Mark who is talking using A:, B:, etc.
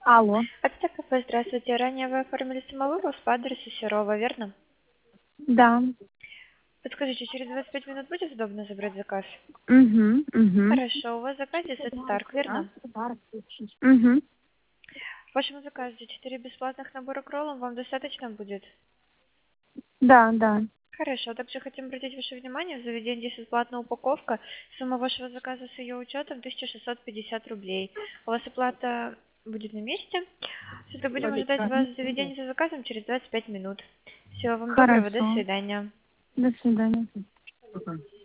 A: Алло.
B: Это кафе, здравствуйте. Ранее вы оформили самовывоз по адресу Серова, верно?
A: Да.
B: Подскажите, через 25 минут будет удобно забрать заказ?
A: Угу, угу.
B: Хорошо, у вас заказ здесь от Старк, верно?
A: Угу.
B: В вашем заказе 4 бесплатных набора к роллам вам достаточно будет?
A: Да, да.
B: Хорошо, также хотим обратить ваше внимание, в заведении есть бесплатная упаковка. Сумма вашего заказа с ее учетом 1650 рублей. У вас оплата будет на месте. Тогда будем ожидать вас в заведении за заказом через 25 минут. Всего вам доброго, до
A: Хорошо.
B: свидания.
A: До свидания.